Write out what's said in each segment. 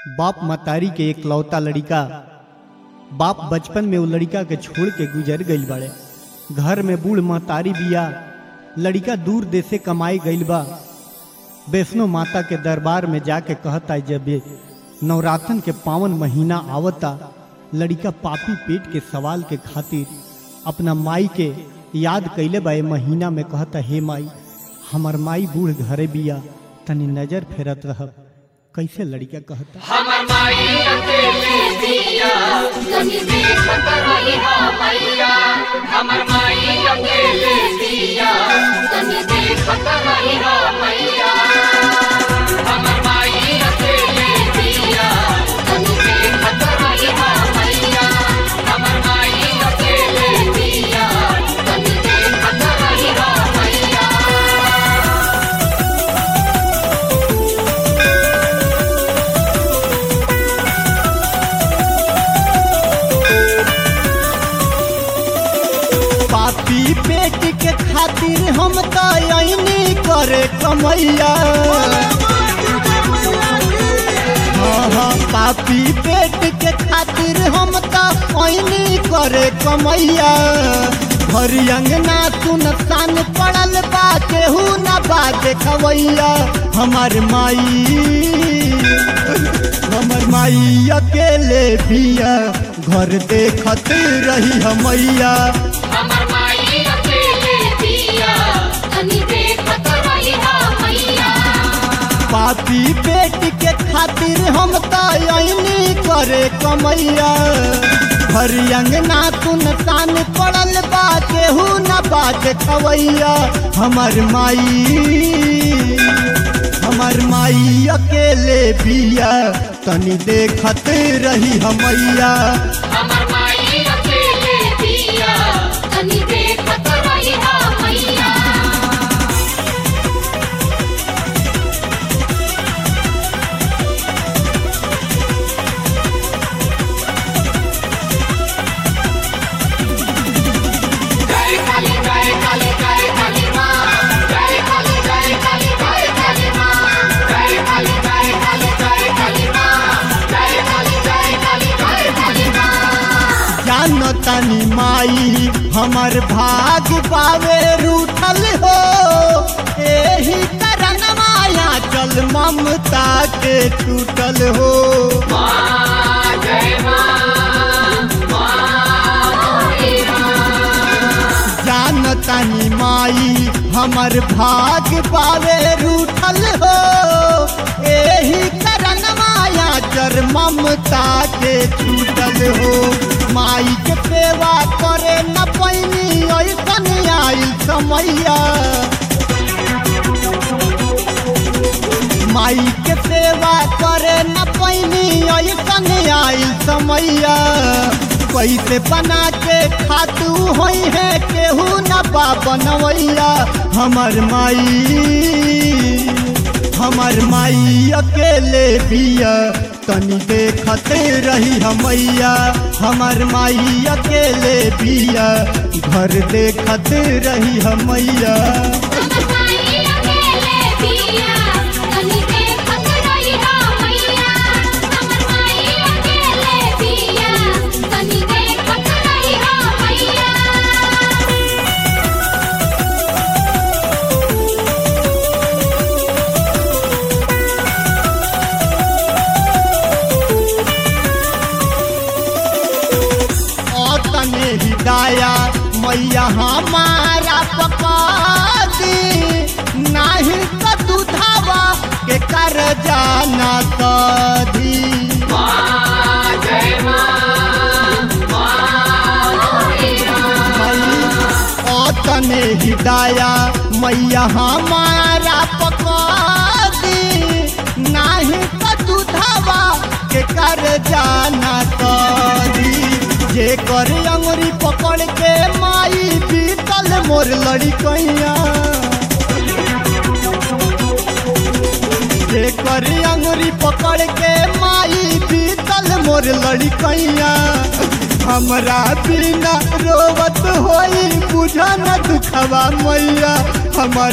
बाप मतारी के एक लौता लड़िका। बाप बचपन में वो लड़िका के छोड़ के गुजर गईल बाड़े। घर में बूढ़ महतारी बिया, लड़िका दूर देश से कमाई गईल बा। वैष्णो माता के दरबार में जाके कहता है जब ये नवरात्रन के पावन महीना आवता, लड़िका पापी पेट के सवाल के खातिर अपना माई के याद कैले बा। महीना में कहता, हे माई, हमर माई बूढ़ घरे बिया, तनी नजर फेरत रहब। कैसे लड़िका कहता, हमर माई अकेले बिया, तनी देखत रही मैया। हमर माई अकेले बिया, तनी देखत रही मैया। हमर माई अकेले बिया, तनी देखत रही मैया। हमर माई अकेले बिया, तनी देखत रही मैया। पापी पेट के खातिर हम तयनी करे कमैया। हाँ, पापी पेट के खातिर हम तयनी करे कमैया। घर अंगना सुनसान पड़ल बा, केहू न बा देखवैया। हमर माई अकेले बिया, घर देखत रही हमैया। हमर माई अकेले बिया, तनी देखत रही मैया। पापी पेट के खातिर हम तयनी करे कमैया। घर अंगना सुनसान पड़ल बा, केहू न बा देखवैया। हमर माई अकेले बिया, तनी देखत रही हमैया। हमर माई अकेले बिया, तनी देखत रही मैया। जय काली जय काली जय काली माँ, जय काली जय काली जय काली माँ, जय काली जय काली जय काली माँ, जय काली जय काली जय काली माँ। जानो तनी माई हमर भाग पावे रूठल हो, एही तरन माया चल ममता के टूटल हो। माँ जय माँ, जानो तनी माई हमर भाग पावे रूठल हो, एही तरन माया चल ममता के टूटल हो। माई के सेवा करे न पैनी ऐसन आइल समैया। माई के सेवा करे न पैनी ऐसन आइल समैया। कैसे बना के खातू होई है, केहू न बा बनवैया। हमर माई अकेले बिया, तनी देखत रही हमैया। हमर माई अकेले बिया, घर देखत रही हमैया। हमर माई अकेले बिया, तनी देखत रही मैया। हमर माई अकेले बिया, तनी देखत रही मैया। तने हिदाया मैया हमारा पका दी, नाही तो दुधावा के कर जाना कदी। माँ जय तने हिदाया मैया हमारा पका दी, नाही तो दुधावा के कर जाना कदी। जे कर अंगुरी पकड़ के माई बीतल मोर लड़िकैया। जे कर अंगुरी पकड़ के माई बीतल मोर लड़िकैया। हमरा बिना रोवत होई, बुझा न दुखवा मैया।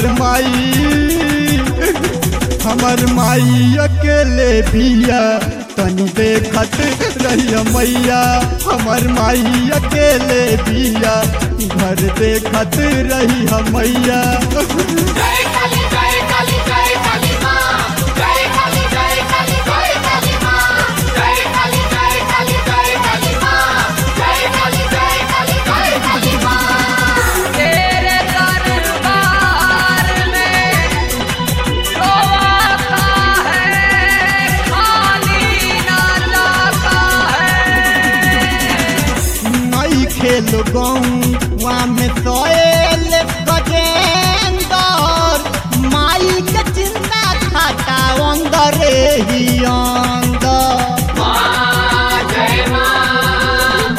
हमर माई अकेले बिया तनी देखत रही मैया हमर माई अकेले बिया घर देखत रही मैया। जय काली जय काली जय काली माँ जय काली जय काली जय काली माँ जय काली जय काली जय काली माँ जय काली जय काली जय काली माँ। तेरे दरबार में रोता है खाली ना जाता है। नई खेल गौवा में सोएल गजेंदर माई के चिंता खाता अंदर ही अंदर। माँ जय माँ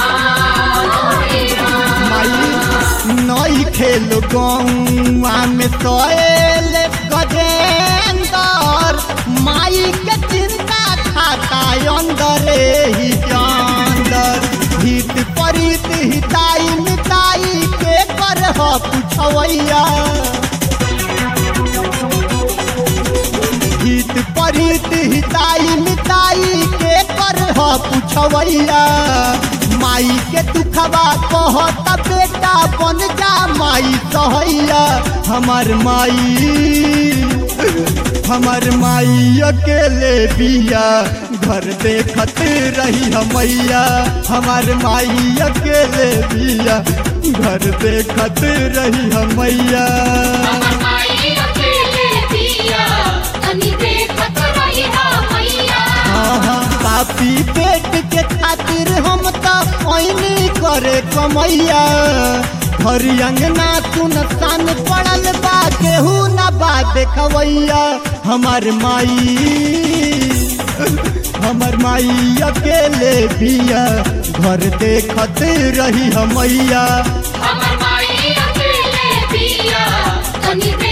माई नई खेल गौवा में सोएल गजेंदर माई के चिंता खाता अंदर ही अंदर। हित परित हिताई मिताई के कर पुछवैया हित परित हिताई मिताई के कर पुछवैया। माई के दुखवा कहत बेटा बन जा माई सहैया। हमर माई अकेले बिया घर देखत रही मैया हमर माई अकेले बिया घर देखत रही मैया। हमर माई अकेले बिया तनी देखत रही मैया। पापी पेट के खातिर हम तो ओइनी करे कमैया। घर अंगना सुनसान पड़ल बा केहू न बा देखवैया। हमर माई अकेले बिया घर देखत रही मैया। हमर माई अकेले बिया तनी